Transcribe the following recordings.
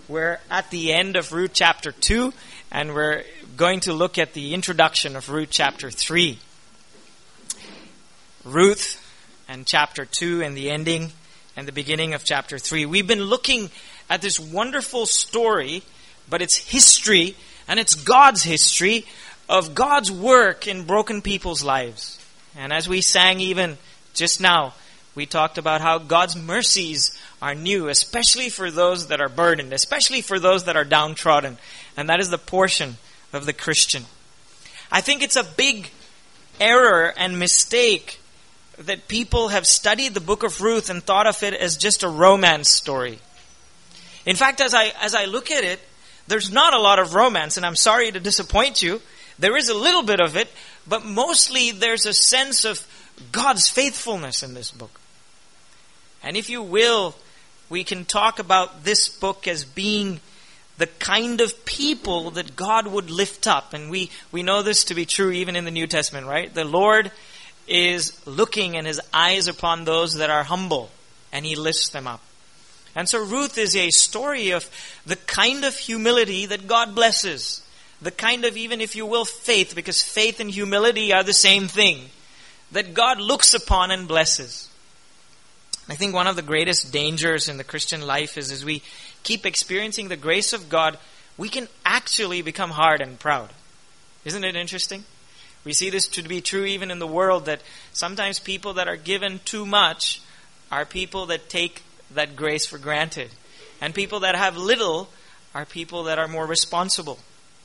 We're at the end of Ruth chapter 2, and we're going to look at the introduction of Ruth chapter 3. Ruth and chapter 2 and the ending and the beginning of chapter 3. We've been looking at this wonderful story, but it's history, and it's God's history of God's work in broken people's lives. And as we sang even just now, we talked about how God's mercies are new, especially for those that are burdened, especially for those that are downtrodden. And that is the portion of the Christian. I think it's a big error and mistake that people have studied the book of Ruth and thought of it as just a romance story. In fact, as I look at it, there's not a lot of romance, and I'm sorry to disappoint you. There is a little bit of it, but mostly there's a sense of God's faithfulness in this book. And if you will, we can talk about this book as being the kind of people that God would lift up. And we know this to be true even in the New Testament, right? The Lord is looking and His eyes upon those that are humble, and He lifts them up. And so Ruth is a story of the kind of humility that God blesses. The kind of, even if you will, faith, because faith and humility are the same thing, that God looks upon and blesses. I think one of the greatest dangers in the Christian life is as we keep experiencing the grace of God, we can actually become hard and proud. Isn't it interesting? We see this to be true even in the world, that sometimes people that are given too much are people that take that grace for granted. And people that have little are people that are more responsible.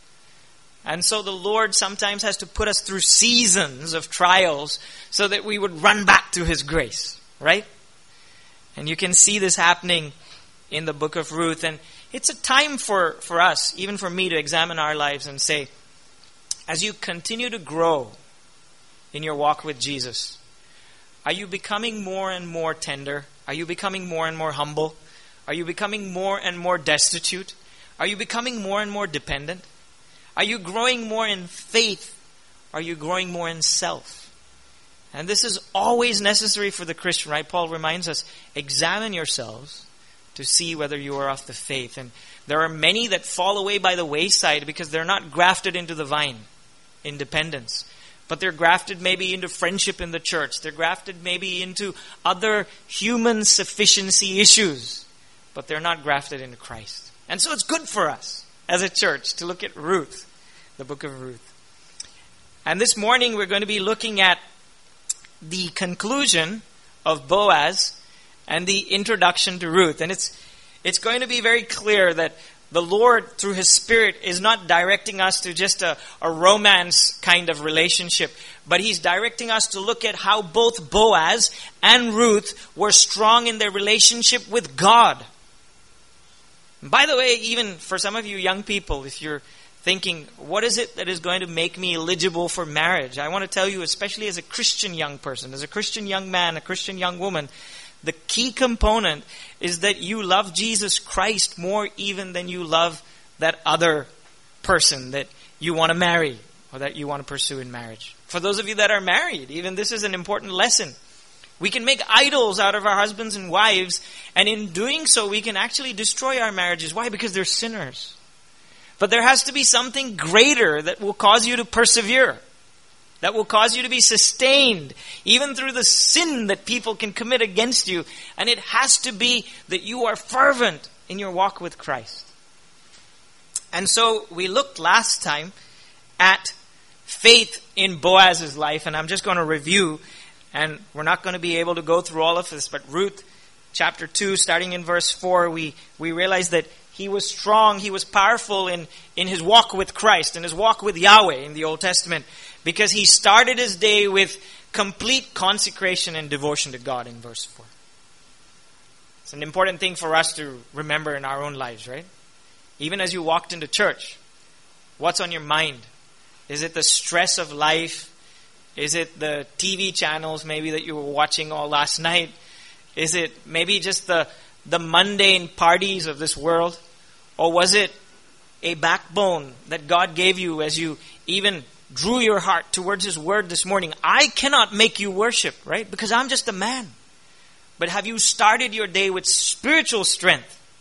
And so the Lord sometimes has to put us through seasons of trials so that we would run back to His grace, right? And you can see this happening in the book of Ruth. And it's a time for us, even for me, to examine our lives and say, as you continue to grow in your walk with Jesus, are you becoming more and more tender? Are you becoming more and more humble? Are you becoming more and more destitute? Are you becoming more and more dependent? Are you growing more in faith? Are you growing more in self? And this is always necessary for the Christian, right? Paul reminds us, examine yourselves to see whether you are of the faith. And there are many that fall away by the wayside because they're not grafted into the vine in dependence. But they're grafted maybe into friendship in the church. They're grafted maybe into other human sufficiency issues. But they're not grafted into Christ. And so it's good for us as a church to look at Ruth, the book of Ruth. And this morning we're going to be looking at the conclusion of Boaz and the introduction to Ruth. And it's going to be very clear that the Lord, through His Spirit, is not directing us to just a romance kind of relationship, but He's directing us to look at how both Boaz and Ruth were strong in their relationship with God. By the way, even for some of you young people, if you're thinking, what is it that is going to make me eligible for marriage? I want to tell you, especially as a Christian young person, as a Christian young man, a Christian young woman, the key component is that you love Jesus Christ more even than you love that other person that you want to marry or that you want to pursue in marriage. For those of you that are married, even this is an important lesson. We can make idols out of our husbands and wives, and in doing so, we can actually destroy our marriages. Why? Because they're sinners. But there has to be something greater that will cause you to persevere, that will cause you to be sustained, even through the sin that people can commit against you. And it has to be that you are fervent in your walk with Christ. And so we looked last time at faith in Boaz's life, and I'm just going to review. And we're not going to be able to go through all of this, but Ruth chapter 2, starting in verse 4, we realize that he was strong, he was powerful in his walk with Christ, in his walk with Yahweh in the Old Testament, because he started his day with complete consecration and devotion to God in verse 4. It's an important thing for us to remember in our own lives, right? Even as you walked into church, what's on your mind? Is it the stress of life? Is it the TV channels maybe that you were watching all last night? Is it maybe just the mundane parties of this world? Or was it a backbone that God gave you as you even drew your heart towards His Word this morning? I cannot make you worship, right? Because I'm just a man. But have you started your day with spiritual strength?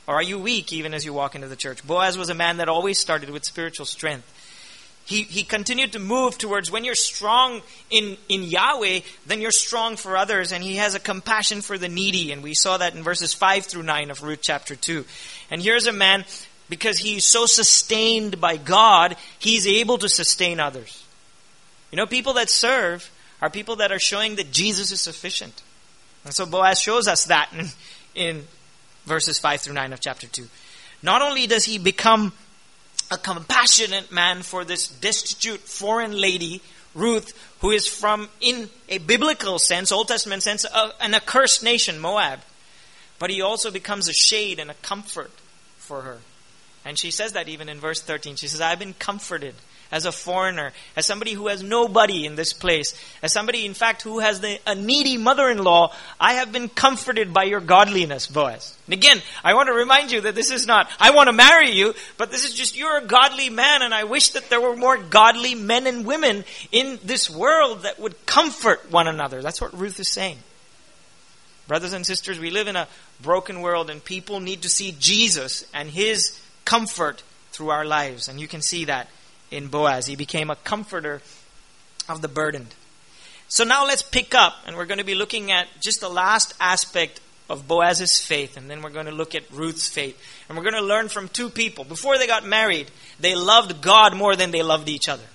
Or are you weak even as you walk into the church? Boaz was a man that always started with spiritual strength. He continued to move towards when you're strong in Yahweh, then you're strong for others. And he has a compassion for the needy. And we saw that in verses 5 through 9 of Ruth chapter 2. And here's a man, because he's so sustained by God, he's able to sustain others. You know, people that serve are people that are showing that Jesus is sufficient. And so Boaz shows us that in verses 5 through 9 of chapter 2. Not only does he become a compassionate man for this destitute foreign lady, Ruth, who is from, in a biblical sense, Old Testament sense, an accursed nation, Moab. But he also becomes a shade and a comfort for her. And she says that even in verse 13. She says, I've been comforted as a foreigner, as somebody who has nobody in this place, as somebody, in fact, who has a needy mother-in-law. I have been comforted by your godliness, Boaz. And again, I want to remind you that this is not, I want to marry you, but this is just, you're a godly man, and I wish that there were more godly men and women in this world that would comfort one another. That's what Ruth is saying. Brothers and sisters, we live in a broken world, and people need to see Jesus and His comfort through our lives. And you can see that in Boaz. He became a comforter of the burdened. So now let's pick up, and we're going to be looking at just the last aspect of Boaz's faith, and then we're going to look at Ruth's faith. And we're going to learn from two people. Before they got married, they loved God more than they loved each other.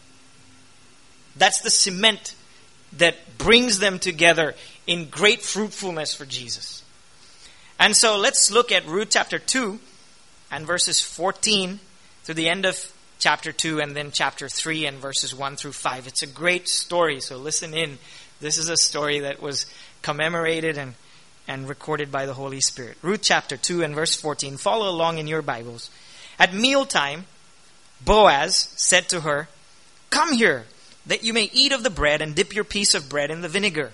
That's the cement that brings them together in great fruitfulness for Jesus. And so let's look at Ruth chapter 2 and verses 14 through the end of chapter 2 and then chapter 3 and verses 1 through 5. It's a great story, so listen in. This is a story that was commemorated and recorded by the Holy Spirit. Ruth chapter 2 and verse 14. Follow along in your Bibles. At mealtime, Boaz said to her, "Come here, that you may eat of the bread and dip your piece of bread in the vinegar."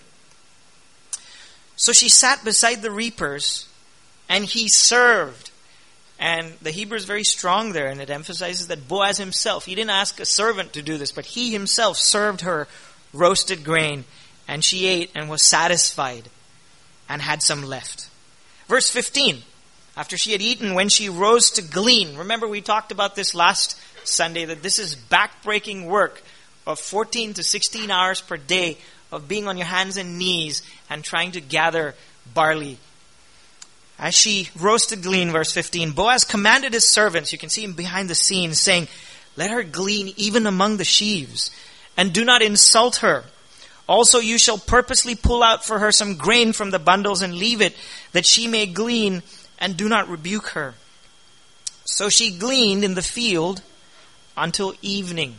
So she sat beside the reapers, and he served. And the Hebrew is very strong there, and it emphasizes that Boaz himself, he didn't ask a servant to do this, but he himself served her roasted grain, and she ate and was satisfied and had some left. Verse 15, after she had eaten, when she rose to glean, remember we talked about this last Sunday, that this is back-breaking work of 14 to 16 hours per day of being on your hands and knees and trying to gather barley. As she rose to glean, verse 15, Boaz commanded his servants, you can see him behind the scenes, saying, "Let her glean even among the sheaves, and do not insult her. Also you shall purposely pull out for her some grain from the bundles and leave it, that she may glean, and do not rebuke her." So she gleaned in the field until evening.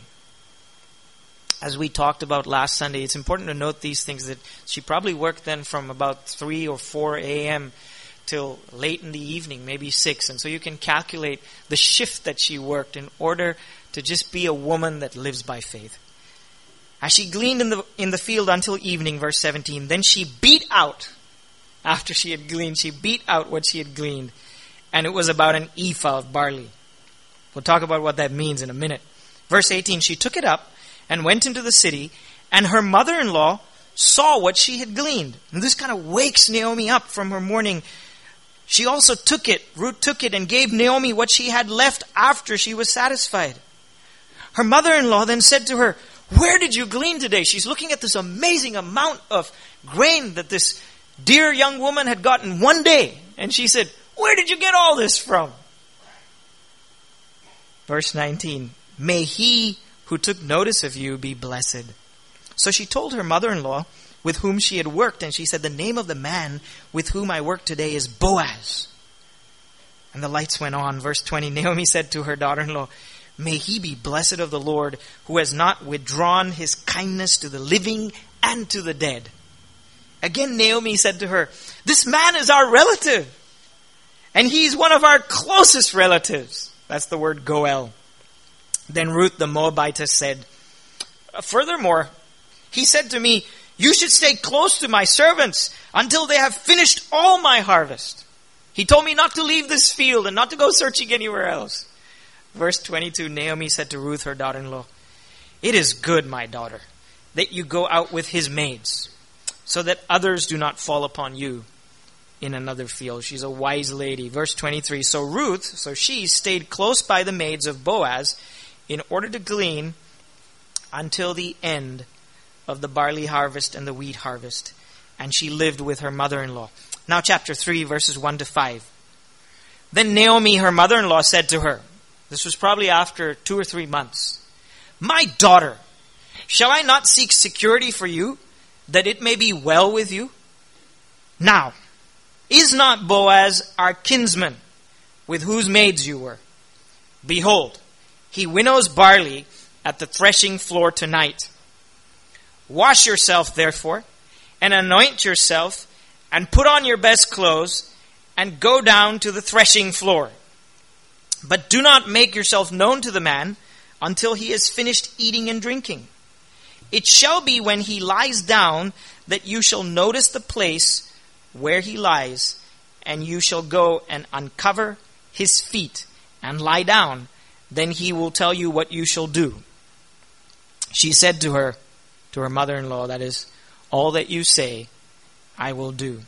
As we talked about last Sunday, it's important to note these things, that she probably worked then from about 3 or 4 a.m. till late in the evening, maybe 6. And so you can calculate the shift that she worked in order to just be a woman that lives by faith. As she gleaned in the field until evening, verse 17, then she beat out, after she had gleaned, she beat out what she had gleaned. And it was about an ephah of barley. We'll talk about what that means in a minute. Verse 18, she took it up and went into the city, and her mother-in-law saw what she had gleaned. And this kind of wakes Naomi up from her morning. She also took it, Ruth took it, and gave Naomi what she had left after she was satisfied. Her mother-in-law then said to her, "Where did you glean today?" She's looking at this amazing amount of grain that this dear young woman had gotten one day. And she said, "Where did you get all this from?" Verse 19, "May he who took notice of you be blessed." So she told her mother-in-law with whom she had worked, and she said, "The name of the man with whom I work today is Boaz." And the lights went on. Verse 20, Naomi said to her daughter-in-law, "May he be blessed of the Lord, who has not withdrawn his kindness to the living and to the dead." Again, Naomi said to her, "This man is our relative, and he's one of our closest relatives." That's the word Goel. Then Ruth the Moabitess said, "Furthermore, he said to me, 'You should stay close to my servants until they have finished all my harvest.' He told me not to leave this field and not to go searching anywhere else." Verse 22, Naomi said to Ruth, her daughter-in-law, "It is good, my daughter, that you go out with his maids, so that others do not fall upon you. in another field. She's a wise lady. Verse 23, so Ruth, so she stayed close by the maids of Boaz in order to glean until the end of the barley harvest and the wheat harvest. And she lived with her mother-in-law. Now chapter 3, verses 1 to 5. Then Naomi, her mother-in-law, said to her, this was probably after 2 or 3 months, my daughter, shall I not seek security for you, that it may be well with you? Now, is not Boaz our kinsman, with whose maids you were? Behold, he winnows barley at the threshing floor tonight. Wash yourself, therefore, and anoint yourself, and put on your best clothes, and go down to the threshing floor. But do not make yourself known to the man until he has finished eating and drinking. It shall be when he lies down that you shall notice the place where he lies, and you shall go and uncover his feet and lie down. Then he will tell you what you shall do. She said to her mother-in-law, that is, all that you say, I will do.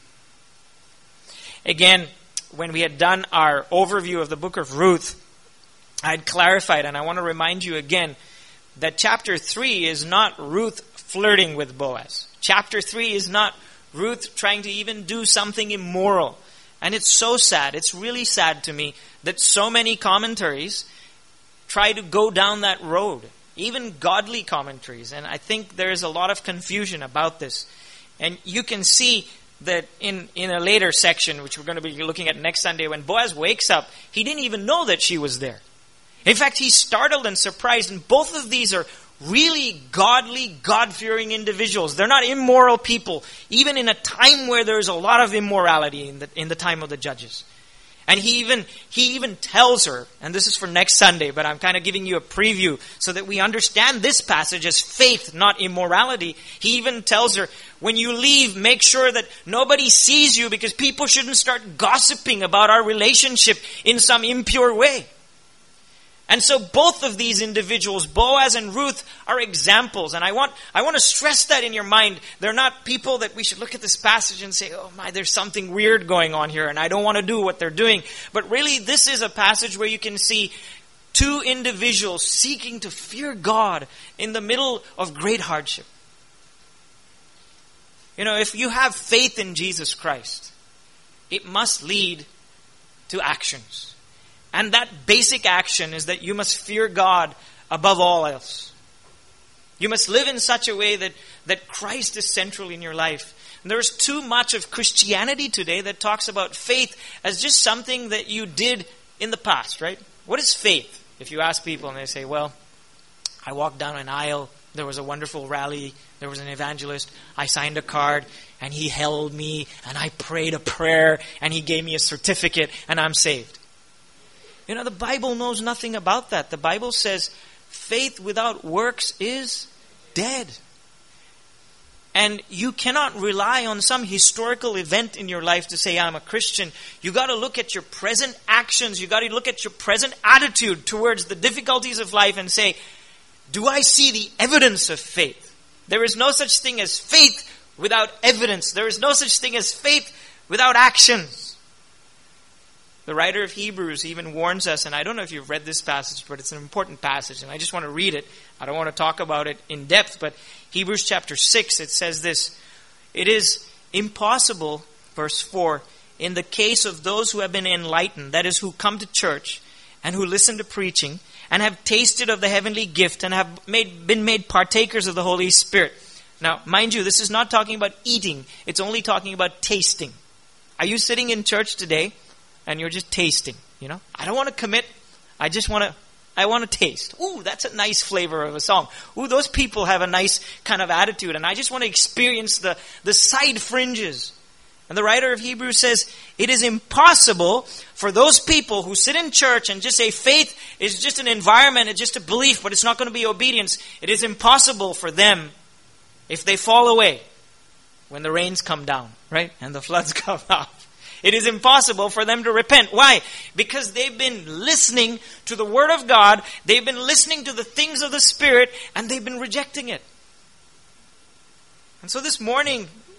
Again, when we had done our overview of the book of Ruth, I had clarified, and I want to remind you again, that chapter 3 is not Ruth flirting with Boaz. Chapter 3 is not Ruth trying to even do something immoral. And it's so sad, it's really sad to me, that so many commentaries try to go down that road. Even godly commentaries. And I think there is a lot of confusion about this. And you can see that in a later section, which we're going to be looking at next Sunday, when Boaz wakes up, he didn't even know that she was there. In fact, he's startled and surprised, and both of these are really godly, God-fearing individuals. They're not immoral people, even in a time where there's a lot of immorality in the time of the judges. And he even tells her, and this is for next Sunday, but I'm kind of giving you a preview so that we understand this passage as faith, not immorality. He even tells her, when you leave, make sure that nobody sees you, because people shouldn't start gossiping about our relationship in some impure way. And so both of these individuals, Boaz and Ruth, are examples. And I want to stress that in your mind. They're not people that we should look at this passage and say, oh my, there's something weird going on here and I don't want to do what they're doing. But really, this is a passage where you can see two individuals seeking to fear God in the middle of great hardship. You know, if you have faith in Jesus Christ, it must lead to actions. And that basic action is that you must fear God above all else. You must live in such a way that Christ is central in your life. And there's too much of Christianity today that talks about faith as just something that you did in the past, right? What is faith? If you ask people and they say, well, I walked down an aisle, there was a wonderful rally, there was an evangelist, I signed a card, and he held me, and I prayed a prayer, and he gave me a certificate, and I'm saved. You know, the Bible knows nothing about that. The Bible says faith without works is dead. And you cannot rely on some historical event in your life to say, I'm a Christian. You got to look at your present actions. You got to look at your present attitude towards the difficulties of life and say, do I see the evidence of faith? There is no such thing as faith without evidence. There is no such thing as faith without actions. The writer of Hebrews even warns us, and I don't know if you've read this passage, but it's an important passage, and I just want to read it. I don't want to talk about it in depth, but Hebrews chapter 6, it says this, it is impossible, verse 4, in the case of those who have been enlightened, that is, who come to church and who listen to preaching and have tasted of the heavenly gift and have been made partakers of the Holy Spirit. Now, mind you, this is not talking about eating. It's only talking about tasting. Are you sitting in church today and you're just tasting, you know? I don't want to commit. I want to taste. Ooh, that's a nice flavor of a song. Ooh, those people have a nice kind of attitude. And I just want to experience the side fringes. And the writer of Hebrews says, it is impossible for those people who sit in church and just say faith is just an environment, it's just a belief, but it's not going to be obedience. It is impossible for them, if they fall away, when the rains come down, right? And the floods come out. It is impossible for them to repent. Why? Because they've been listening to the Word of God, they've been listening to the things of the Spirit, and they've been rejecting it. And so this morning,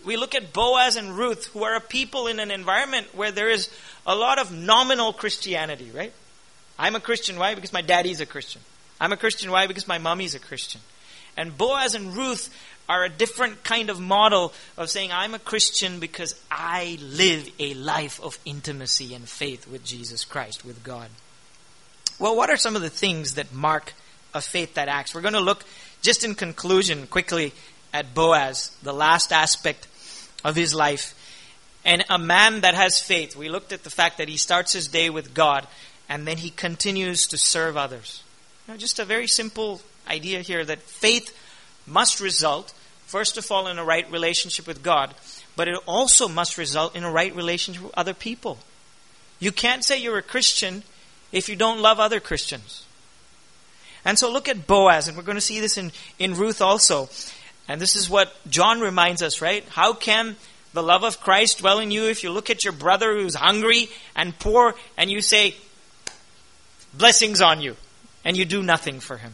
we look at Boaz and Ruth, who are a people in an environment where there is a lot of nominal Christianity, right? I'm a Christian. Why? Because my daddy's a Christian. I'm a Christian. Why? Because my mommy's a Christian. And Boaz and Ruth are a different kind of model of saying, I'm a Christian because I live a life of intimacy and faith with Jesus Christ, with God. Well, what are some of the things that mark a faith that acts? We're going to look, just in conclusion, quickly at Boaz, the last aspect of his life. And a man that has faith. We looked at the fact that he starts his day with God and then he continues to serve others. Just a very simple idea here that faith must result, first of all, in a right relationship with God, but it also must result in a right relationship with other people. You can't say you're a Christian if you don't love other Christians. And so look at Boaz, and we're going to see this in Ruth also. And this is what John reminds us, right? How can the love of Christ dwell in you if you look at your brother who's hungry and poor and you say, blessings on you, and you do nothing for him?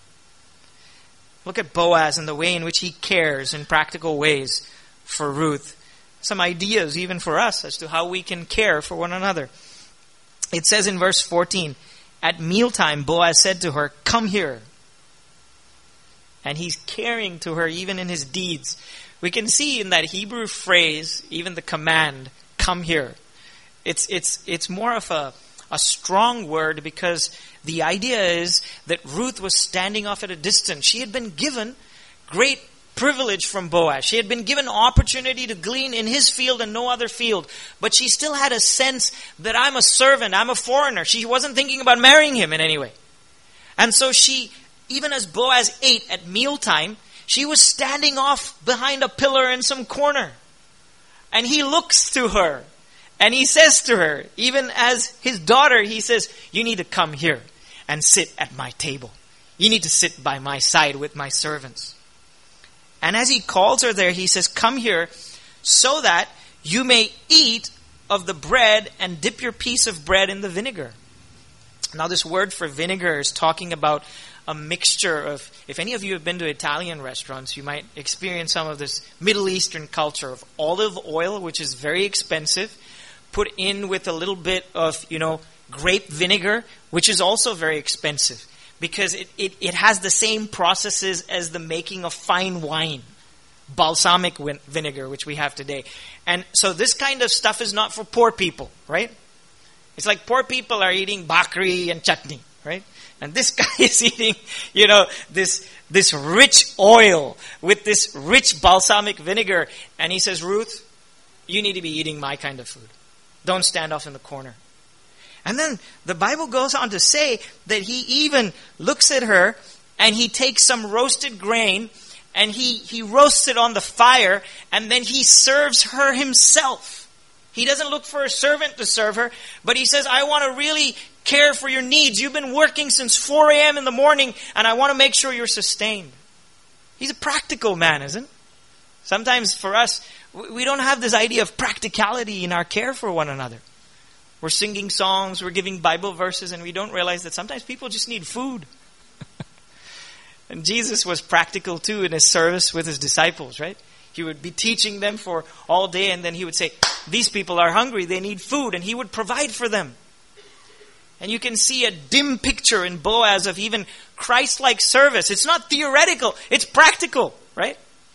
Look at Boaz and the way in which he cares in practical ways for Ruth. Some ideas even for us as to how we can care for one another. It says in verse 14, at mealtime Boaz said to her, come here. And he's caring to her even in his deeds. We can see in that Hebrew phrase, even the command, come here. It's more of a strong word because the idea is that Ruth was standing off at a distance. She had been given great privilege from Boaz. She had been given opportunity to glean in his field and no other field. But she still had a sense that I'm a servant, I'm a foreigner. She wasn't thinking about marrying him in any way. And so she, even as Boaz ate at mealtime, she was standing off behind a pillar in some corner. And he looks to her. And he says to her, even as his daughter, he says, you need to come here and sit at my table. You need to sit by my side with my servants. And as he calls her there, he says, come here so that you may eat of the bread and dip your piece of bread in the vinegar. Now this word for vinegar is talking about a mixture of, if any of you have been to Italian restaurants, you might experience some of this Middle Eastern culture of olive oil, which is very expensive, put in with a little bit of, grape vinegar, which is also very expensive because it has the same processes as the making of fine wine, balsamic vinegar, which we have today. And so this kind of stuff is not for poor people, right? It's like poor people are eating bakri and chutney, right? And this guy is eating, this rich oil with this rich balsamic vinegar. And he says, Ruth, you need to be eating my kind of food. Don't stand off in the corner. And then the Bible goes on to say that he even looks at her and he takes some roasted grain and he roasts it on the fire and then he serves her himself. He doesn't look for a servant to serve her, but he says, I want to really care for your needs. You've been working since 4 a.m. in the morning and I want to make sure you're sustained. He's a practical man, isn't he? Sometimes for us, we don't have this idea of practicality in our care for one another. We're singing songs, we're giving Bible verses, and we don't realize that sometimes people just need food. And Jesus was practical too in his service with his disciples, right? He would be teaching them for all day, and then he would say, these people are hungry, they need food, and he would provide for them. And you can see a dim picture in Boaz of even Christ-like service. It's not theoretical, it's practical, right?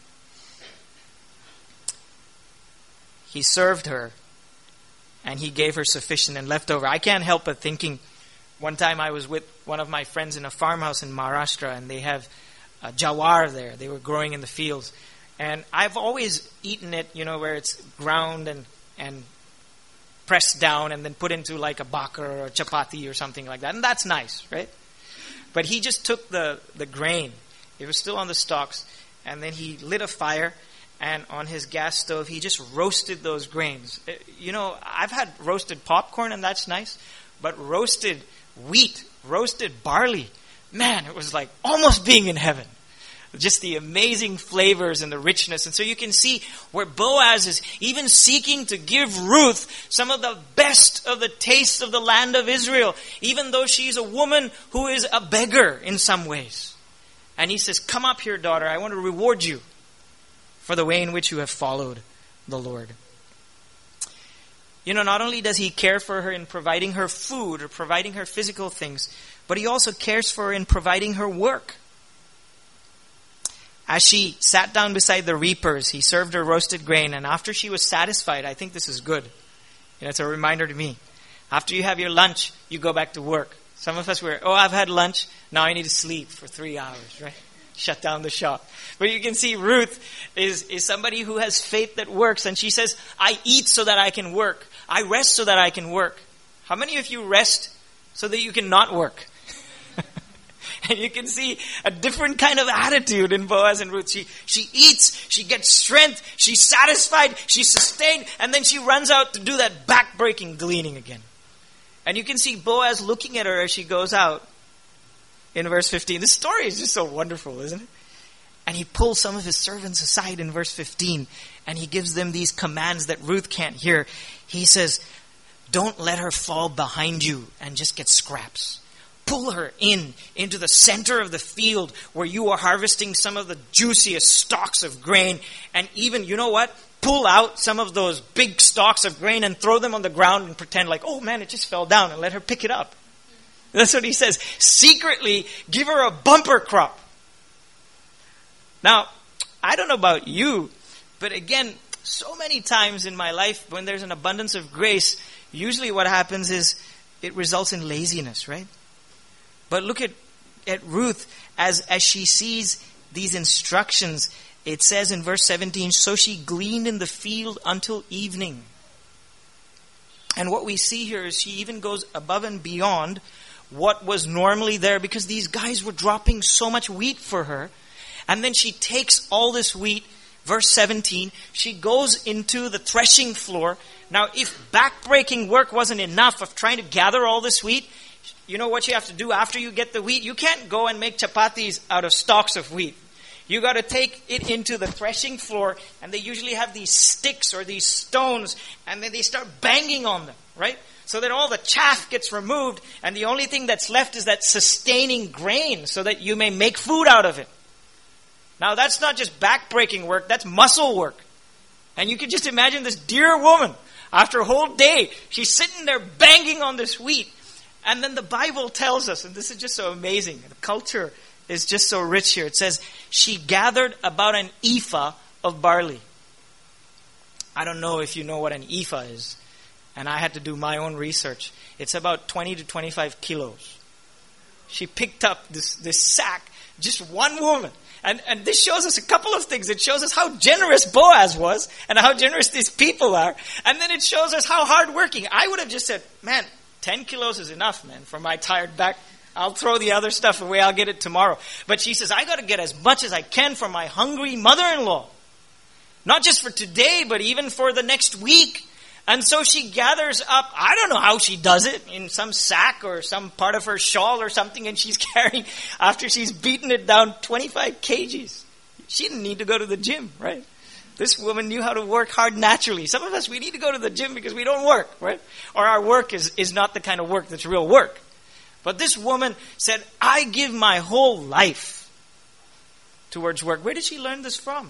He served her and he gave her sufficient and leftover. I can't help but thinking, one time I was with one of my friends in a farmhouse in Maharashtra and they have jawar there. They were growing in the fields. And I've always eaten it, where it's ground and pressed down and then put into like a bakar or a chapati or something like that. And that's nice, right? But he just took the grain. It was still on the stalks. And then he lit a fire. And on his gas stove, he just roasted those grains. I've had roasted popcorn, and that's nice. But roasted wheat, roasted barley, man, it was like almost being in heaven. Just the amazing flavors and the richness. And so you can see where Boaz is even seeking to give Ruth some of the best of the taste of the land of Israel, even though she's a woman who is a beggar in some ways. And he says, come up here, daughter, I want to reward you for the way in which you have followed the Lord. Not only does he care for her in providing her food or providing her physical things, but he also cares for her in providing her work. As she sat down beside the reapers, he served her roasted grain, and after she was satisfied, I think this is good. It's a reminder to me. After you have your lunch, you go back to work. Some of us were, I've had lunch, now I need to sleep for 3 hours, right? Shut down the shop. But you can see Ruth is somebody who has faith that works, and she says, I eat so that I can work. I rest so that I can work. How many of you rest so that you can not work? And you can see a different kind of attitude in Boaz and Ruth. She eats, she gets strength, she's satisfied, she's sustained, and then she runs out to do that back-breaking gleaning again. And you can see Boaz looking at her as she goes out in verse 15. This story is just so wonderful, isn't it? And he pulls some of his servants aside in verse 15, and he gives them these commands that Ruth can't hear. He says, don't let her fall behind you and just get scraps. Pull her into the center of the field where you are harvesting some of the juiciest stalks of grain. And even, you know what? Pull out some of those big stalks of grain and throw them on the ground and pretend like, oh man, it just fell down, and let her pick it up. That's what he says. Secretly, give her a bumper crop. Now, I don't know about you, but again, so many times in my life when there's an abundance of grace, usually what happens is it results in laziness, right? But look at Ruth as she sees these instructions. It says in verse 17, so she gleaned in the field until evening. And what we see here is she even goes above and beyond what was normally there, because these guys were dropping so much wheat for her. And then she takes all this wheat, verse 17, she goes into the threshing floor. Now, if back-breaking work wasn't enough of trying to gather all this wheat, you know what you have to do after you get the wheat? You can't go and make chapatis out of stalks of wheat. You got to take it into the threshing floor, and they usually have these sticks or these stones, and then they start banging on them, right? So that all the chaff gets removed, and the only thing that's left is that sustaining grain so that you may make food out of it. Now, that's not just back-breaking work, that's muscle work. And you can just imagine this dear woman, after a whole day, she's sitting there banging on this wheat. And then the Bible tells us, and this is just so amazing, the culture is just so rich here. It says, she gathered about an ephah of barley. I don't know if you know what an ephah is, and I had to do my own research. It's about 20 to 25 kilos. She picked up this sack, just one woman. And this shows us a couple of things. It shows us how generous Boaz was and how generous these people are. And then it shows us how hardworking. I would have just said, man, 10 kilos is enough, man, for my tired back. I'll throw the other stuff away. I'll get it tomorrow. But she says, I got to get as much as I can for my hungry mother-in-law. Not just for today, but even for the next week. And so she gathers up, I don't know how she does it, in some sack or some part of her shawl or something, and she's carrying, after she's beaten it down, 25 kgs. She didn't need to go to the gym, right? This woman knew how to work hard naturally. Some of us, we need to go to the gym because we don't work, right? Or our work is not the kind of work that's real work. But this woman said, I give my whole life towards work. Where did she learn this from?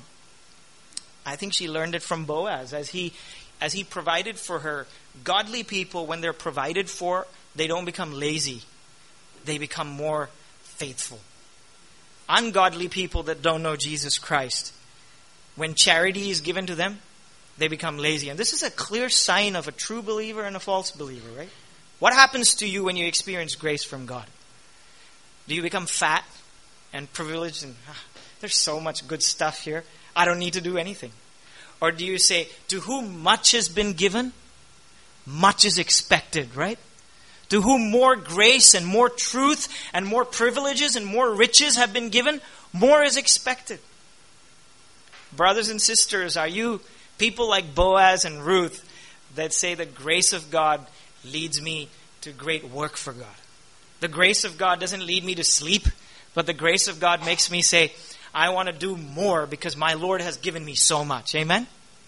I think she learned it from Boaz. As he provided for her, godly people, when they're provided for, they don't become lazy. They become more faithful. Ungodly people that don't know Jesus Christ, when charity is given to them, they become lazy. And this is a clear sign of a true believer and a false believer, right? What happens to you when you experience grace from God? Do you become fat and privileged and there's so much good stuff here, I don't need to do anything? Or do you say, to whom much has been given, much is expected, right? To whom more grace and more truth and more privileges and more riches have been given, more is expected. Brothers and sisters, are you people like Boaz and Ruth that say the grace of God leads me to great work for God? The grace of God doesn't lead me to sleep, but the grace of God makes me say, I want to do more because my Lord has given me so much. Amen?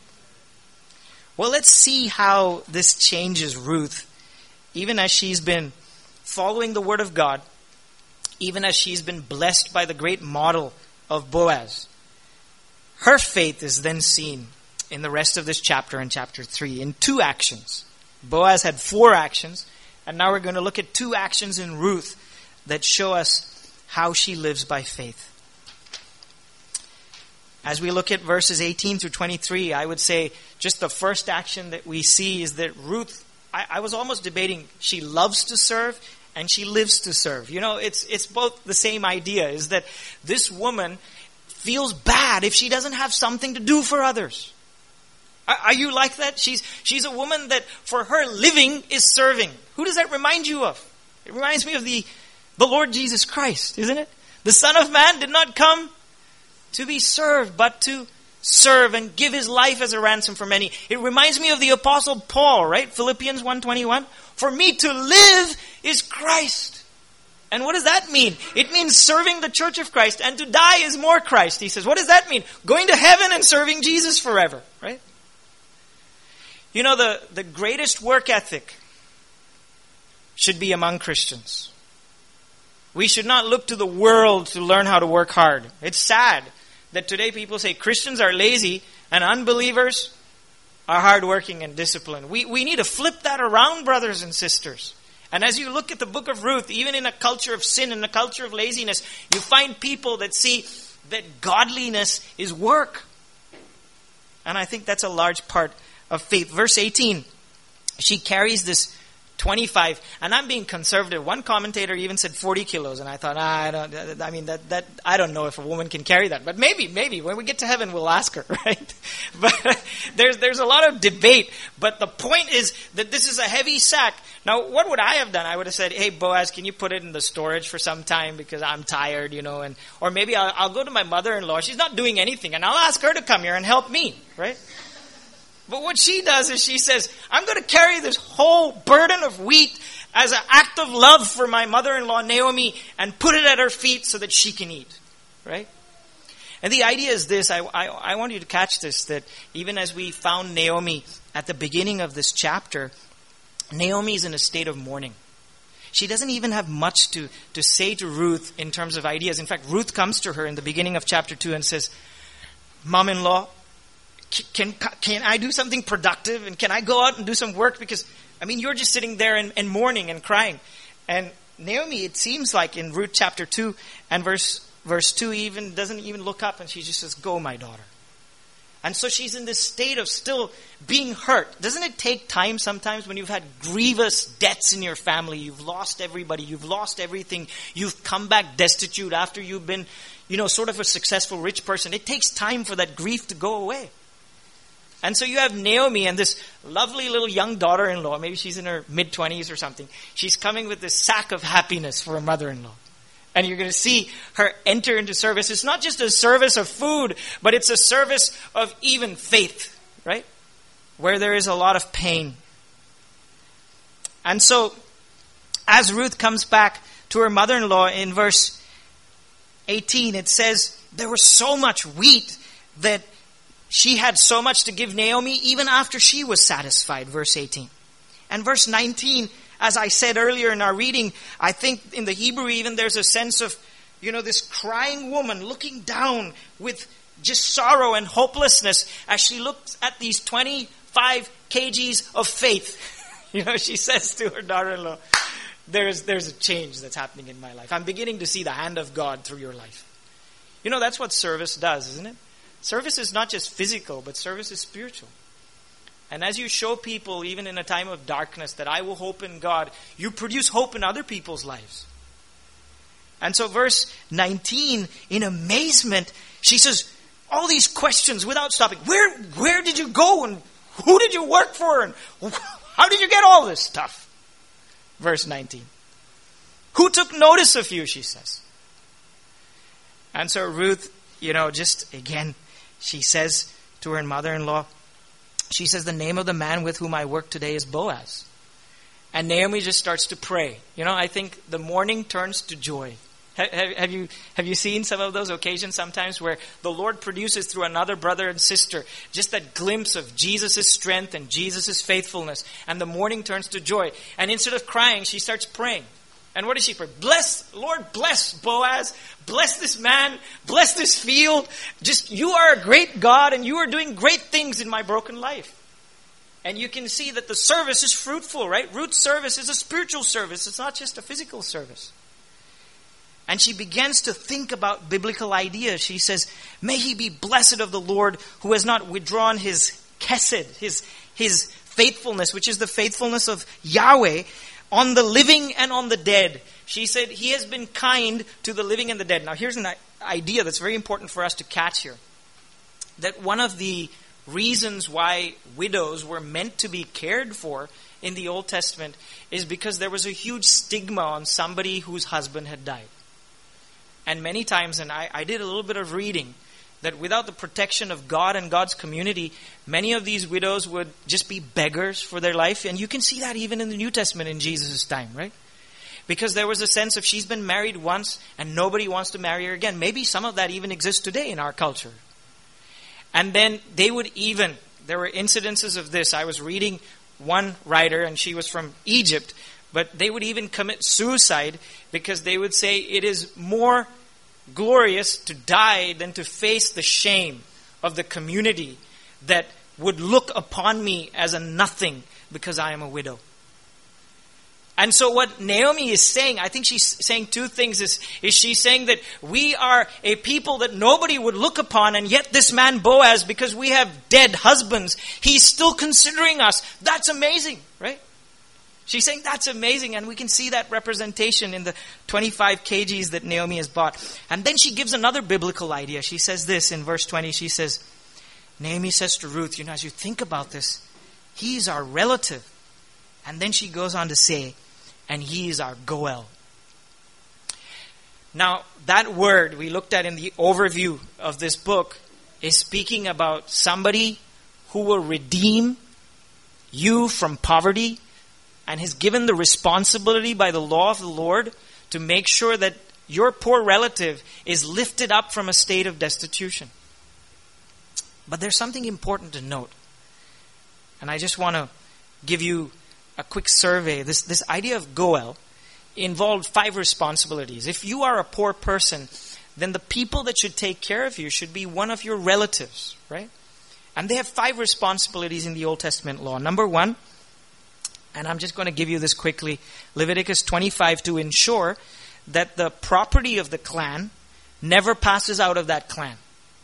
Well, let's see how this changes Ruth, even as she's been following the Word of God, even as she's been blessed by the great model of Boaz. Her faith is then seen in the rest of this chapter, in chapter 3, in 2 actions. Boaz had 4 actions, and now we're going to look at 2 actions in Ruth that show us how she lives by faith. As we look at verses 18 through 23, I would say just the first action that we see is that Ruth, I was almost debating, she loves to serve and she lives to serve. You know, it's both the same idea, is that this woman feels bad if she doesn't have something to do for others. Are you like that? She's a woman that for her living is serving. Who does that remind you of? It reminds me of the Lord Jesus Christ, isn't it? The Son of Man did not come to be served, but to serve and give his life as a ransom for many. It reminds me of the Apostle Paul, right? Philippians 1:21. For me to live is Christ. And what does that mean? It means serving the church of Christ, and to die is more Christ. He says, what does that mean? Going to heaven and serving Jesus forever, right? You know, the greatest work ethic should be among Christians. We should not look to the world to learn how to work hard. It's sad that today people say Christians are lazy and unbelievers are hardworking and disciplined. We need to flip that around, brothers and sisters. And as you look at the book of Ruth, even in a culture of sin and a culture of laziness, you find people that see that godliness is work. And I think that's a large part of faith. Verse 18, she carries this 25, and I'm being conservative. One commentator even said 40 kilos, and I thought, I don't know if a woman can carry that. But maybe when we get to heaven, we'll ask her, right? But there's a lot of debate. But the point is that this is a heavy sack. Now, what would I have done? I would have said, hey, Boaz, can you put it in the storage for some time because I'm tired, you know? Or maybe I'll go to my mother-in-law. She's not doing anything, and I'll ask her to come here and help me, right? But what she does is she says, I'm going to carry this whole burden of wheat as an act of love for my mother-in-law, Naomi, and put it at her feet so that she can eat. Right? And the idea is this, I want you to catch this, that even as we found Naomi at the beginning of this chapter, Naomi is in a state of mourning. She doesn't even have much to say to Ruth in terms of ideas. In fact, Ruth comes to her in the beginning of chapter 2 and says, Mom-in-law, can I do something productive? And can I go out and do some work? Because, you're just sitting there and mourning and crying. And Naomi, it seems like in Ruth chapter 2 and verse 2 even doesn't even look up, and she just says, go, my daughter. And so she's in this state of still being hurt. Doesn't it take time sometimes when you've had grievous debts in your family? You've lost everybody. You've lost everything. You've come back destitute after you've been, sort of a successful rich person. It takes time for that grief to go away. And so you have Naomi and this lovely little young daughter-in-law. Maybe she's in her mid-20s or something. She's coming with this sack of happiness for her mother-in-law. And you're going to see her enter into service. It's not just a service of food, but it's a service of even faith, right? Where there is a lot of pain. And so, as Ruth comes back to her mother-in-law in verse 18, it says, there was so much wheat that she had so much to give Naomi even after she was satisfied, verse 18. And verse 19, as I said earlier in our reading, I think in the Hebrew even there's a sense of, this crying woman looking down with just sorrow and hopelessness as she looks at these 25 kgs of faith. She says to her daughter-in-law, there's a change that's happening in my life. I'm beginning to see the hand of God through your life. That's what service does, isn't it? Service is not just physical, but service is spiritual. And as you show people, even in a time of darkness, that I will hope in God, you produce hope in other people's lives. And so verse 19, in amazement, she says all these questions without stopping. Where did you go? And who did you work for? And how did you get all this stuff? Verse 19. Who took notice of you, she says. And so Ruth, just again, she says to her mother-in-law, she says, the name of the man with whom I work today is Boaz. And Naomi just starts to pray. I think the mourning turns to joy. Have you seen some of those occasions sometimes where the Lord produces through another brother and sister just that glimpse of Jesus' strength and Jesus' faithfulness, and the mourning turns to joy. And instead of crying, she starts praying. And what does she pray? Lord, bless Boaz, bless this man, bless this field. Just, you are a great God and you are doing great things in my broken life. And you can see that the service is fruitful, right? Ruth's service is a spiritual service. It's not just a physical service. And she begins to think about biblical ideas. She says, may he be blessed of the Lord who has not withdrawn his chesed, his faithfulness, which is the faithfulness of Yahweh, on the living and on the dead. She said, he has been kind to the living and the dead. Now here's an idea that's very important for us to catch here. That one of the reasons why widows were meant to be cared for in the Old Testament is because there was a huge stigma on somebody whose husband had died. And many times, and I did a little bit of reading, that without the protection of God and God's community, many of these widows would just be beggars for their life. And you can see that even in the New Testament in Jesus' time, right? Because there was a sense of she's been married once and nobody wants to marry her again. Maybe some of that even exists today in our culture. And then they would even, there were incidences of this. I was reading one writer and she was from Egypt, but they would even commit suicide because they would say it is more glorious to die than to face the shame of the community that would look upon me as a nothing because I am a widow. And so what Naomi is saying, I think she's saying two things. Is she's saying that we are a people that nobody would look upon, and yet this man Boaz, because we have dead husbands, he's still considering us. That's amazing, right? She's saying that's amazing, and we can see that representation in the 25 kgs that Naomi has bought. And then she gives another biblical idea. She says this in verse 20. She says, Naomi says to Ruth, as you think about this, he's our relative. And then she goes on to say, and he is our Goel. Now, that word we looked at in the overview of this book is speaking about somebody who will redeem you from poverty and has given the responsibility by the law of the Lord to make sure that your poor relative is lifted up from a state of destitution. But there's something important to note. And I just want to give you a quick survey. This idea of Goel involved 5 responsibilities. If you are a poor person, then the people that should take care of you should be one of your relatives, right? And they have 5 responsibilities in the Old Testament law. Number 1, and I'm just going to give you this quickly, Leviticus 25, to ensure that the property of the clan never passes out of that clan.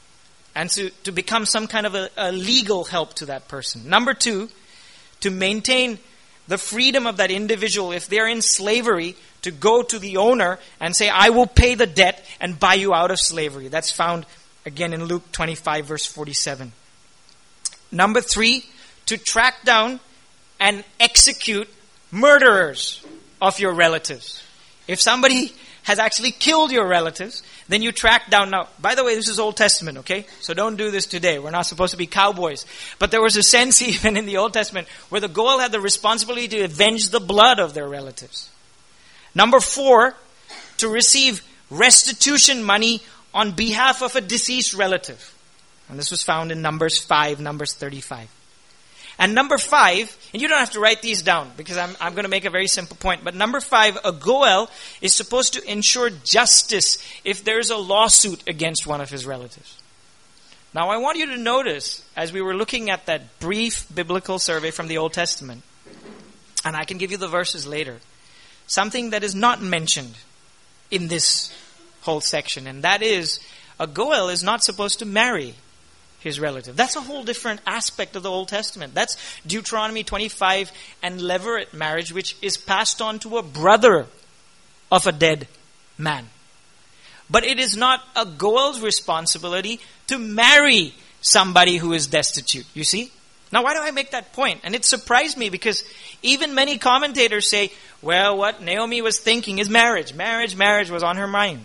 And to become some kind of a legal help to that person. Number 2, to maintain the freedom of that individual, if they're in slavery, to go to the owner and say, I will pay the debt and buy you out of slavery. That's found again in Luke 25 verse 47. Number 3, to track down and execute murderers of your relatives. If somebody has actually killed your relatives, then you track down. Now, by the way, this is Old Testament, okay? So don't do this today. We're not supposed to be cowboys. But there was a sense even in the Old Testament where the Goel had the responsibility to avenge the blood of their relatives. Number 4, to receive restitution money on behalf of a deceased relative. And this was found in Numbers 5, Numbers 35. And number 5, and you don't have to write these down because I'm going to make a very simple point. But number 5, a Goel is supposed to ensure justice if there's a lawsuit against one of his relatives. Now I want you to notice, as we were looking at that brief biblical survey from the Old Testament, and I can give you the verses later, something that is not mentioned in this whole section. And that is, a Goel is not supposed to marry his relative. That's a whole different aspect of the Old Testament. That's Deuteronomy 25 and levirate marriage, which is passed on to a brother of a dead man. But it is not a Goel's responsibility to marry somebody who is destitute. You see? Now, why do I make that point? And it surprised me because even many commentators say, well, what Naomi was thinking is marriage. Marriage was on her mind.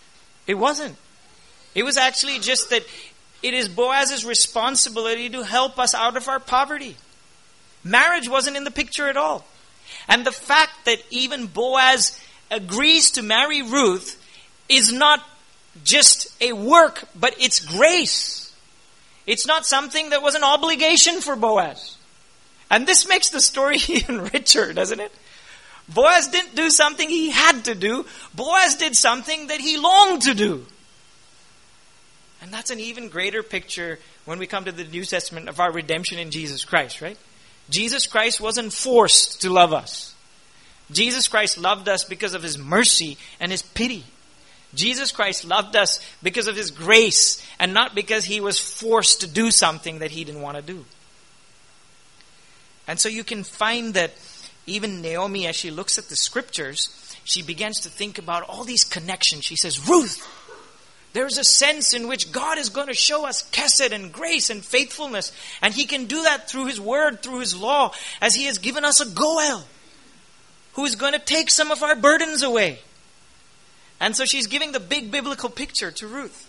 It wasn't. It was actually just that it is Boaz's responsibility to help us out of our poverty. Marriage wasn't in the picture at all. And the fact that even Boaz agrees to marry Ruth is not just a work, but it's grace. It's not something that was an obligation for Boaz. And this makes the story even richer, doesn't it? Boaz didn't do something he had to do. Boaz did something that he longed to do. And that's an even greater picture when we come to the New Testament of our redemption in Jesus Christ, right? Jesus Christ wasn't forced to love us. Jesus Christ loved us because of His mercy and His pity. Jesus Christ loved us because of His grace and not because He was forced to do something that He didn't want to do. And so you can find that even Naomi, as she looks at the scriptures, she begins to think about all these connections. She says, Ruth, there's a sense in which God is going to show us chesed and grace and faithfulness. And He can do that through His word, through His law, as He has given us a Goel, who is going to take some of our burdens away. And so she's giving the big biblical picture to Ruth.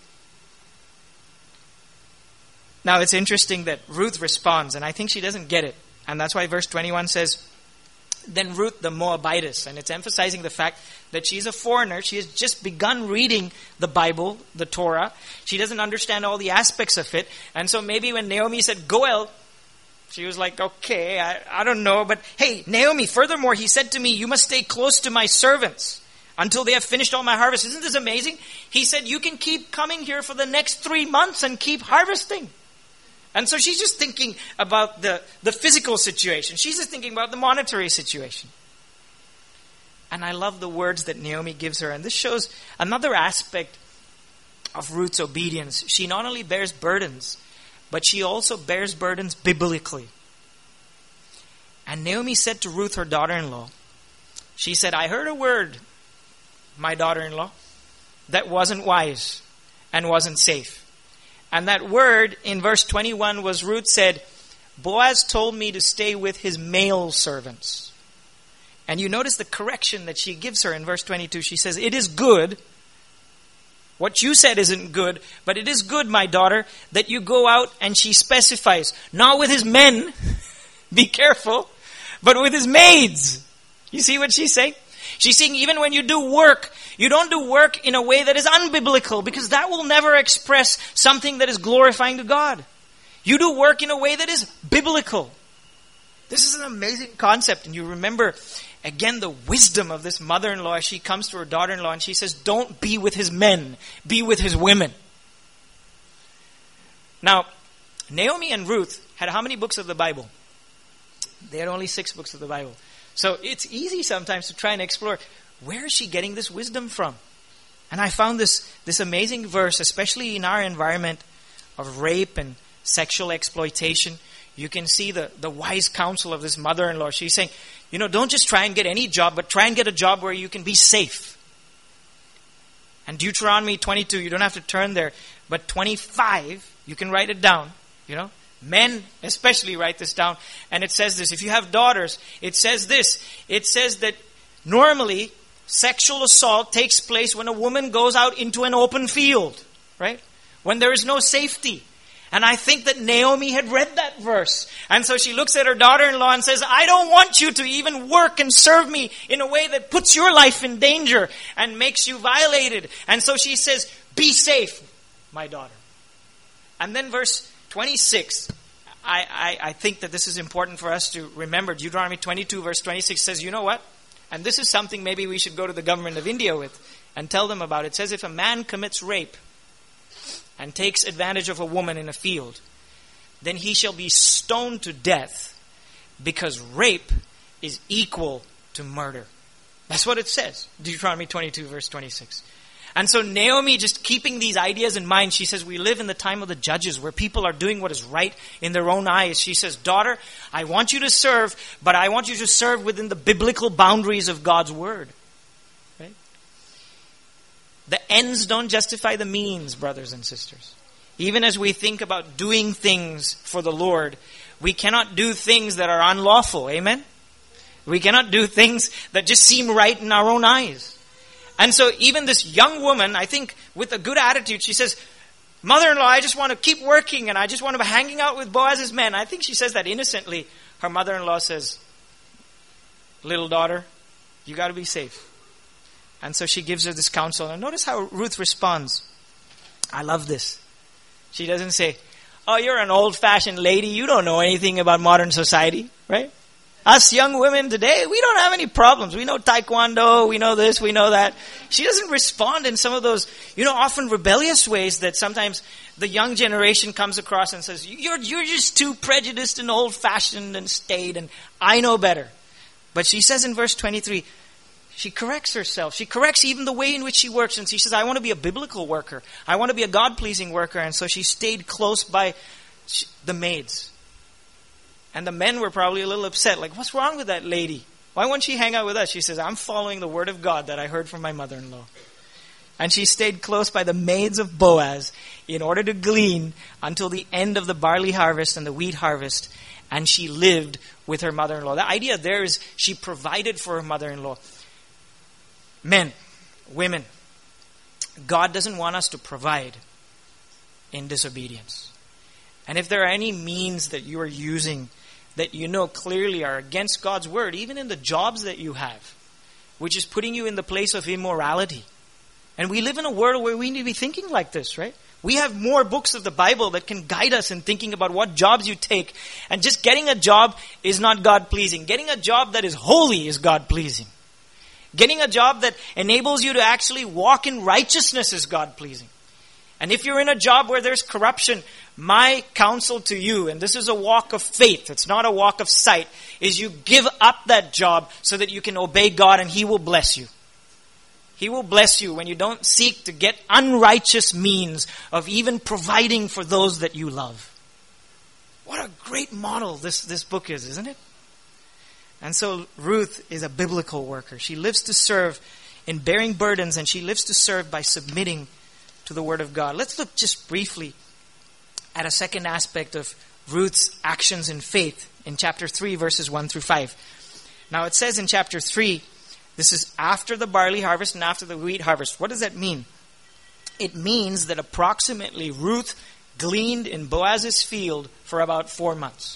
Now it's interesting that Ruth responds, and I think she doesn't get it. And that's why verse 21 says, then Ruth the Moabitess, and it's emphasizing the fact that she's a foreigner. She has just begun reading the Bible, the Torah. She doesn't understand all the aspects of it. And so maybe when Naomi said Goel, she was like, okay, I don't know. But hey, Naomi, furthermore, he said to me, you must stay close to my servants until they have finished all my harvest. Isn't this amazing? He said, you can keep coming here for the next 3 months and keep harvesting. And so she's just thinking about the physical situation. She's just thinking about the monetary situation. And I love the words that Naomi gives her. And this shows another aspect of Ruth's obedience. She not only bears burdens, but she also bears burdens biblically. And Naomi said to Ruth, her daughter-in-law, she said, I heard a word, my daughter-in-law, that wasn't wise and wasn't safe. And that word in verse 21 was, Ruth said, Boaz told me to stay with his male servants. And you notice the correction that she gives her in verse 22. She says, it is good. What you said isn't good, but it is good, my daughter, that you go out, and she specifies, not with his men, be careful, but with his maids. You see what she's saying? She's saying even when you do work, you don't do work in a way that is unbiblical, because that will never express something that is glorifying to God. You do work in a way that is biblical. This is an amazing concept. And you remember, again, the wisdom of this mother-in-law as she comes to her daughter-in-law and she says, don't be with his men, be with his women. Now, Naomi and Ruth had how many books of the Bible? They had only 6 books of the Bible. So it's easy sometimes to try and explore, where is she getting this wisdom from? And I found this amazing verse, especially in our environment of rape and sexual exploitation. You can see the wise counsel of this mother-in-law. She's saying, don't just try and get any job, but try and get a job where you can be safe. And Deuteronomy 22, you don't have to turn there, but 25, you can write it down, Men especially write this down. And it says this. If you have daughters, it says this. It says that normally sexual assault takes place when a woman goes out into an open field. Right? When there is no safety. And I think that Naomi had read that verse. And so she looks at her daughter-in-law and says, I don't want you to even work and serve me in a way that puts your life in danger and makes you violated. And so she says, be safe, my daughter. And then verse 26, I think that this is important for us to remember. Deuteronomy 22 verse 26 says, you know what? And this is something maybe we should go to the government of India with and tell them about. It says if a man commits rape and takes advantage of a woman in a field, then he shall be stoned to death, because rape is equal to murder. That's what it says. Deuteronomy 22 verse 26. And so Naomi, just keeping these ideas in mind, she says, we live in the time of the judges where people are doing what is right in their own eyes. She says, daughter, I want you to serve, but I want you to serve within the biblical boundaries of God's word. Right? The ends don't justify the means, brothers and sisters. Even as we think about doing things for the Lord, we cannot do things that are unlawful. Amen? We cannot do things that just seem right in our own eyes. And so even this young woman, I think with a good attitude, she says, mother-in-law, I just want to keep working and I just want to be hanging out with Boaz's men. I think she says that innocently. Her mother-in-law says, little daughter, you got to be safe. And so she gives her this counsel. And notice how Ruth responds. I love this. She doesn't say, oh, you're an old-fashioned lady. You don't know anything about modern society, right? Us young women today, we don't have any problems. We know taekwondo, we know this, we know that. She doesn't respond in some of those, often rebellious ways that sometimes the young generation comes across and says, you're just too prejudiced and old-fashioned and staid, and I know better. But she says in verse 23, she corrects herself. She corrects even the way in which she works. And she says, I want to be a biblical worker. I want to be a God-pleasing worker. And so she stayed close by the maids. And the men were probably a little upset. Like, what's wrong with that lady? Why won't she hang out with us? She says, I'm following the word of God that I heard from my mother-in-law. And she stayed close by the maids of Boaz in order to glean until the end of the barley harvest and the wheat harvest. And she lived with her mother-in-law. The idea there is she provided for her mother-in-law. Men, women, God doesn't want us to provide in disobedience. And if there are any means that you are using that clearly are against God's word, even in the jobs that you have, which is putting you in the place of immorality. And we live in a world where we need to be thinking like this, right? We have more books of the Bible that can guide us in thinking about what jobs you take. And just getting a job is not God-pleasing. Getting a job that is holy is God-pleasing. Getting a job that enables you to actually walk in righteousness is God-pleasing. And if you're in a job where there's corruption, my counsel to you, and this is a walk of faith, it's not a walk of sight, is you give up that job so that you can obey God and He will bless you. He will bless you when you don't seek to get unrighteous means of even providing for those that you love. What a great model this book is, isn't it? And so Ruth is a biblical worker. She lives to serve in bearing burdens, and she lives to serve by submitting to the Word of God. Let's look just briefly at a second aspect of Ruth's actions in faith in chapter 3, verses 1 through 5. Now it says in chapter 3, this is after the barley harvest and after the wheat harvest. What does that mean? It means that approximately Ruth gleaned in Boaz's field for about 4 months.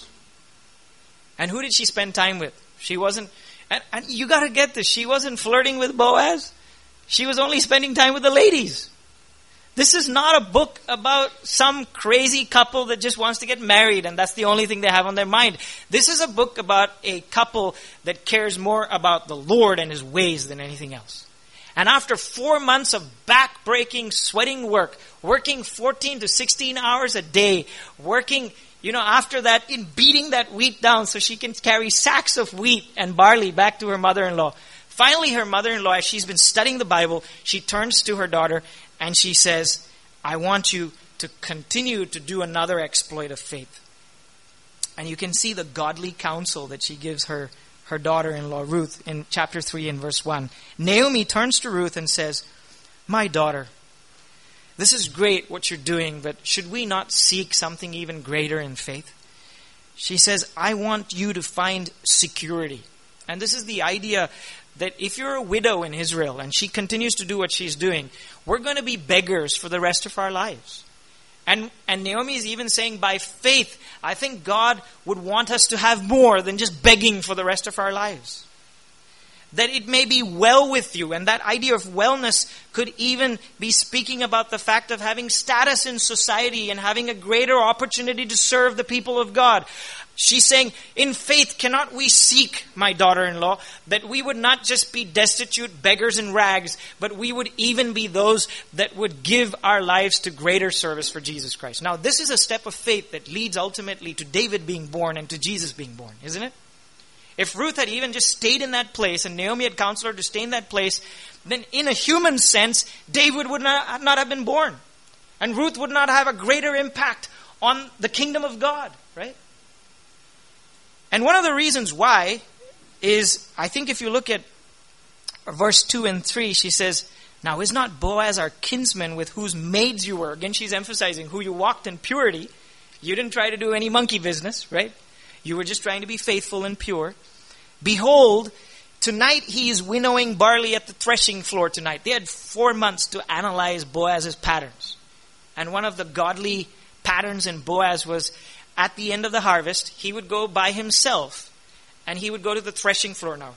And who did she spend time with? She wasn't, and you got to get this, she wasn't flirting with Boaz. She was only spending time with the ladies. This is not a book about some crazy couple that just wants to get married and that's the only thing they have on their mind. This is a book about a couple that cares more about the Lord and His ways than anything else. And after 4 months of back-breaking, sweating work, working 14 to 16 hours a day, working, after that in beating that wheat down so she can carry sacks of wheat and barley back to her mother-in-law. Finally, her mother-in-law, as she's been studying the Bible, she turns to her daughter and she says, I want you to continue to do another exploit of faith. And you can see the godly counsel that she gives her daughter-in-law, Ruth, in chapter 3 and verse 1. Naomi turns to Ruth and says, my daughter, this is great what you're doing, but should we not seek something even greater in faith? She says, I want you to find security. And this is the idea that if you're a widow in Israel and she continues to do what she's doing, we're going to be beggars for the rest of our lives. And Naomi is even saying by faith, I think God would want us to have more than just begging for the rest of our lives. That it may be well with you. And that idea of wellness could even be speaking about the fact of having status in society and having a greater opportunity to serve the people of God. She's saying, in faith, cannot we seek, my daughter-in-law, that we would not just be destitute beggars in rags, but we would even be those that would give our lives to greater service for Jesus Christ. Now, this is a step of faith that leads ultimately to David being born and to Jesus being born, isn't it? If Ruth had even just stayed in that place and Naomi had counseled her to stay in that place, then in a human sense, David would not have been born. And Ruth would not have a greater impact on the kingdom of God, right? And one of the reasons why is, I think if you look at verse 2 and 3, she says, now is not Boaz our kinsman with whose maids you were? Again, she's emphasizing who you walked in purity. You didn't try to do any monkey business, right? You were just trying to be faithful and pure. Behold, tonight he is winnowing barley at the threshing floor tonight. They had 4 months to analyze Boaz's patterns. And one of the godly patterns in Boaz was, at the end of the harvest, he would go by himself and he would go to the threshing floor. Now,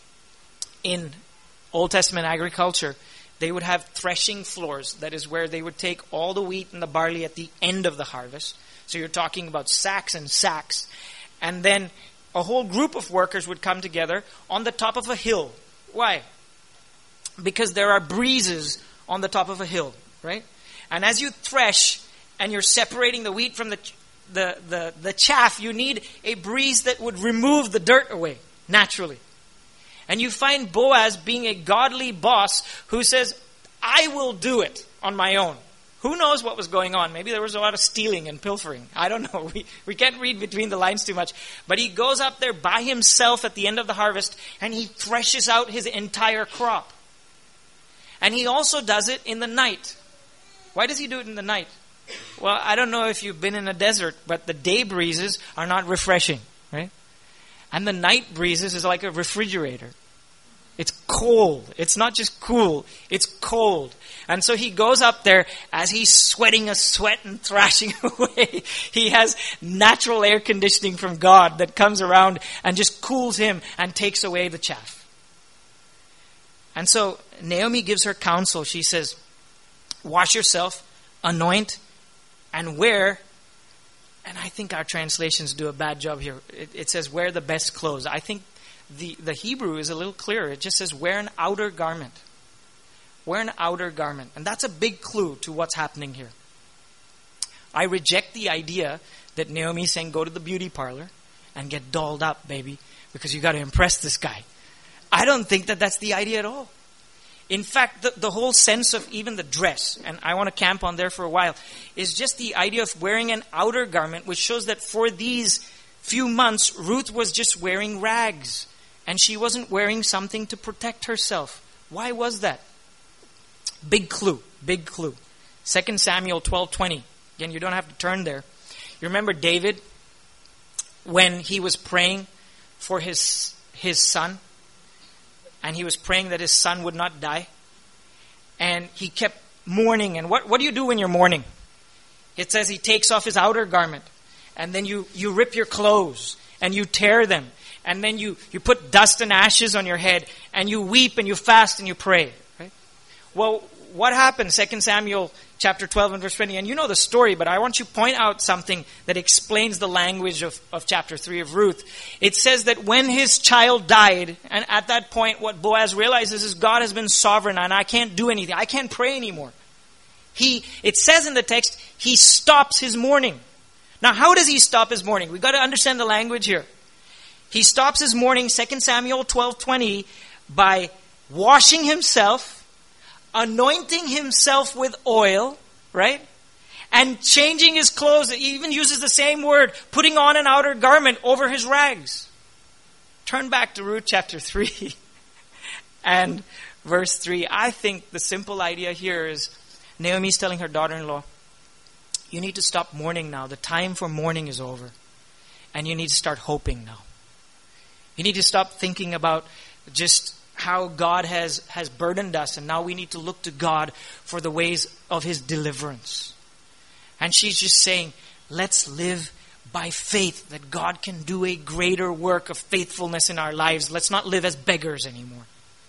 in Old Testament agriculture, they would have threshing floors. That is where they would take all the wheat and the barley at the end of the harvest. So you're talking about sacks and sacks. And then a whole group of workers would come together on the top of a hill. Why? Because there are breezes on the top of a hill, right? And as you thresh and you're separating the wheat from the chaff, you need a breeze that would remove the dirt away naturally. And you find Boaz being a godly boss who says, I will do it on my own. Who knows what was going on? Maybe there was a lot of stealing and pilfering. I don't know. We can't read between the lines too much. But he goes up there by himself at the end of the harvest and he threshes out his entire crop. And he also does it in the night. Why does he do it in the night? Well, I don't know if you've been in a desert, but the day breezes are not refreshing, right? And the night breezes is like a refrigerator. It's cold. It's not just cool. It's cold. And so he goes up there as he's sweating a sweat and thrashing away. He has natural air conditioning from God that comes around and just cools him and takes away the chaff. And so Naomi gives her counsel. She says, wash yourself, anoint, and wear. And I think our translations do a bad job here. It says wear the best clothes. I think the Hebrew is a little clearer. It just says wear an outer garment. Wear an outer garment. And that's a big clue to what's happening here. I reject the idea that Naomi's saying go to the beauty parlor and get dolled up, baby, because you got to impress this guy. I don't think that that's the idea at all. In fact, the whole sense of even the dress, and I want to camp on there for a while, is just the idea of wearing an outer garment, which shows that for these few months, Ruth was just wearing rags. And she wasn't wearing something to protect herself. Why was that? Big clue, big clue. 2 Samuel 12:20. Again, you don't have to turn there. You remember David when he was praying for his son? And he was praying that his son would not die. And he kept mourning. And what do you do when you're mourning? It says he takes off his outer garment. And then you rip your clothes. And you tear them. And then you put dust and ashes on your head. And you weep and you fast and you pray. Right? Well, what happened? 2 Samuel chapter 12 and verse 20. And you know the story, but I want you to point out something that explains the language of chapter 3 of Ruth. It says that when his child died, and at that point what Boaz realizes is God has been sovereign and I can't do anything. I can't pray anymore. It says in the text, he stops his mourning. Now how does he stop his mourning? We've got to understand the language here. He stops his mourning, 2 Samuel 12:20, by washing himself, anointing himself with oil, right? And changing his clothes. He even uses the same word, putting on an outer garment over his rags. Turn back to Ruth chapter 3 and verse 3. I think the simple idea here is Naomi's telling her daughter-in-law, you need to stop mourning now. The time for mourning is over. And you need to start hoping now. You need to stop thinking about just how God has burdened us, and now we need to look to God for the ways of His deliverance. And she's just saying, let's live by faith that God can do a greater work of faithfulness in our lives. Let's not live as beggars anymore.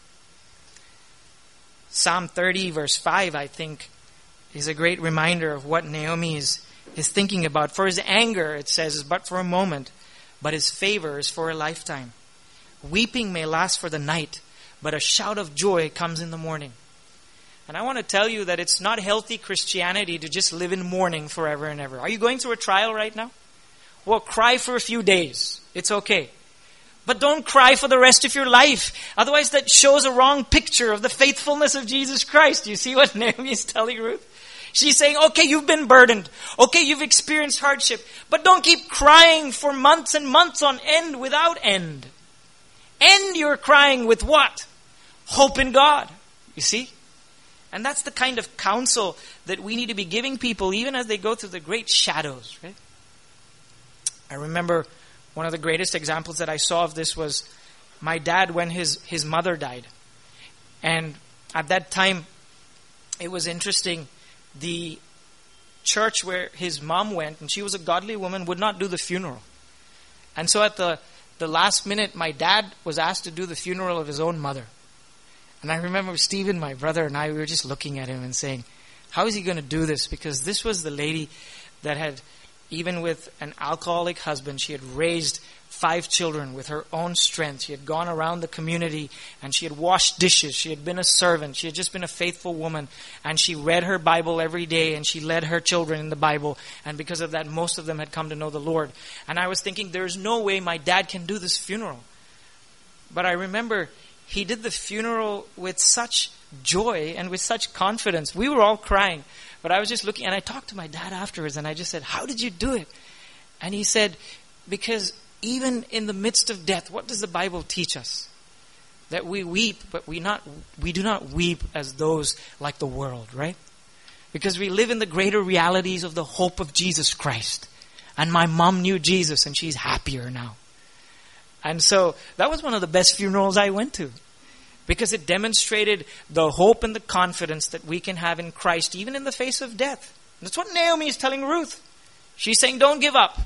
Psalm 30 verse 5, I think, is a great reminder of what Naomi is thinking about. For his anger, it says, is but for a moment, but his favor is for a lifetime. Weeping may last for the night, but a shout of joy comes in the morning. And I want to tell you that it's not healthy Christianity to just live in mourning forever and ever. Are you going through a trial right now? Well, cry for a few days. It's okay. But don't cry for the rest of your life. Otherwise, that shows a wrong picture of the faithfulness of Jesus Christ. You see what Naomi is telling Ruth? She's saying, okay, you've been burdened. Okay, you've experienced hardship. But don't keep crying for months and months on end without end. End your crying with what? Hope in God. You see? And that's the kind of counsel that we need to be giving people even as they go through the great shadows, right? I remember one of the greatest examples that I saw of this was my dad when his mother died. And at that time, it was interesting. The church where his mom went, and she was a godly woman, would not do the funeral. And so at the last minute, my dad was asked to do the funeral of his own mother. And I remember Stephen, my brother, and I, we were just looking at him and saying, how is he going to do this? Because this was the lady that had even with an alcoholic husband, she had raised 5 children with her own strength. She had gone around the community and she had washed dishes. She had been a servant. She had just been a faithful woman. And she read her Bible every day and she led her children in the Bible. And because of that, most of them had come to know the Lord. And I was thinking, there's no way my dad can do this funeral. But I remember he did the funeral with such joy and with such confidence. We were all crying. But I was just looking, and I talked to my dad afterwards, and I just said, how did you do it? And he said, because even in the midst of death, what does the Bible teach us? That we weep, but we do not weep as those like the world, right? Because we live in the greater realities of the hope of Jesus Christ. And my mom knew Jesus, and she's happier now. And so that was one of the best funerals I went to. Because it demonstrated the hope and the confidence that we can have in Christ, even in the face of death. That's what Naomi is telling Ruth. She's saying, don't give up.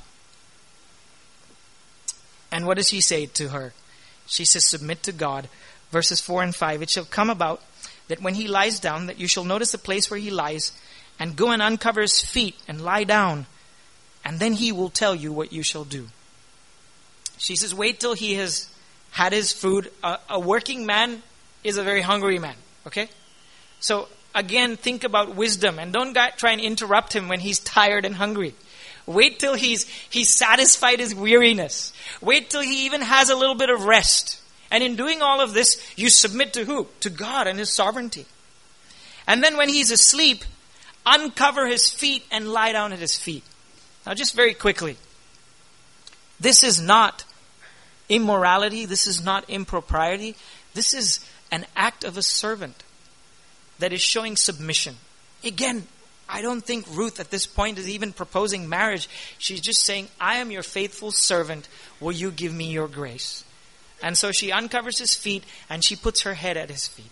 And what does he say to her? She says, submit to God. Verses 4 and 5, it shall come about that when he lies down, that you shall notice the place where he lies, and go and uncover his feet and lie down, and then he will tell you what you shall do. She says, wait till he has had his food. A working man is a very hungry man, okay? So again, think about wisdom, and don't try and interrupt him when he's tired and hungry. Wait till he's satisfied his weariness. Wait till he even has a little bit of rest. And in doing all of this, you submit to who? To God and his sovereignty. And then when he's asleep, uncover his feet and lie down at his feet. Now just very quickly, this is not immorality. This is not impropriety. This is an act of a servant that is showing submission. Again, I don't think Ruth at this point is even proposing marriage. She's just saying, I am your faithful servant. Will you give me your grace? And so she uncovers his feet and she puts her head at his feet.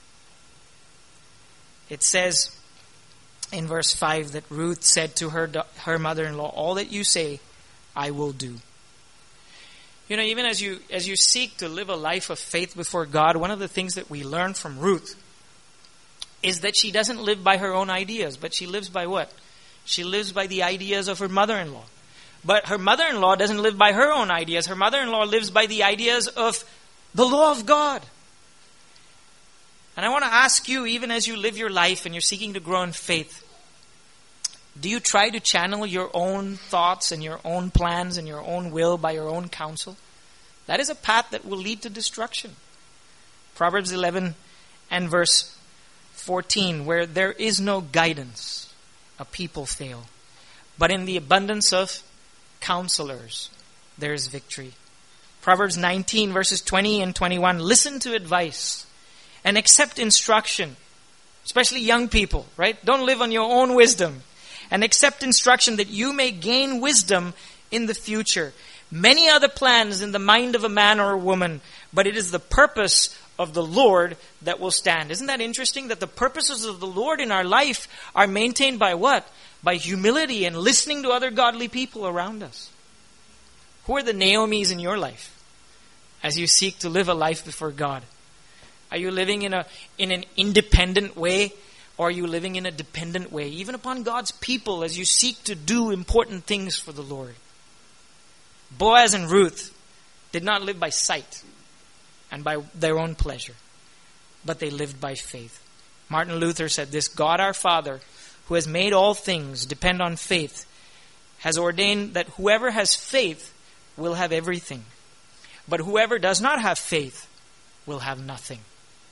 It says in verse 5 that Ruth said to her mother-in-law, all that you say, I will do. You know, even as you seek to live a life of faith before God, one of the things that we learn from Ruth is that she doesn't live by her own ideas, but she lives by what? She lives by the ideas of her mother-in-law. But her mother-in-law doesn't live by her own ideas. Her mother-in-law lives by the ideas of the law of God. And I want to ask you, even as you live your life and you're seeking to grow in faith, do you try to channel your own thoughts and your own plans and your own will by your own counsel? That is a path that will lead to destruction. Proverbs 11 and verse 14, where there is no guidance, a people fail. But in the abundance of counselors, there is victory. Proverbs 19 verses 20 and 21, listen to advice and accept instruction, especially young people, right? Don't live on your own wisdom. And accept instruction that you may gain wisdom in the future. Many are the plans in the mind of a man or a woman, but it is the purpose of the Lord that will stand. Isn't that interesting? That the purposes of the Lord in our life are maintained by what? By humility and listening to other godly people around us. Who are the Naomis in your life as you seek to live a life before God? Are you living in an independent way? Or are you living in a dependent way, even upon God's people, as you seek to do important things for the Lord? Boaz and Ruth did not live by sight and by their own pleasure, but they lived by faith. Martin Luther said this, God our Father, who has made all things depend on faith, has ordained that whoever has faith will have everything, but whoever does not have faith will have nothing.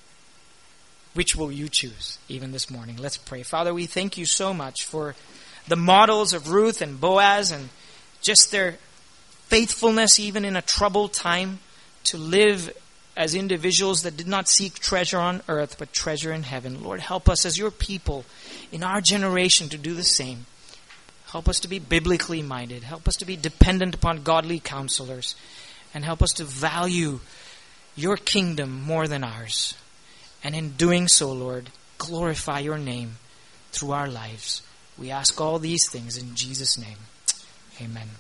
Which will you choose even this morning? Let's pray. Father, we thank you so much for the models of Ruth and Boaz and just their faithfulness even in a troubled time to live as individuals that did not seek treasure on earth but treasure in heaven. Lord, help us as your people in our generation to do the same. Help us to be biblically minded. Help us to be dependent upon godly counselors. And help us to value your kingdom more than ours. And in doing so, Lord, glorify your name through our lives. We ask all these things in Jesus' name. Amen.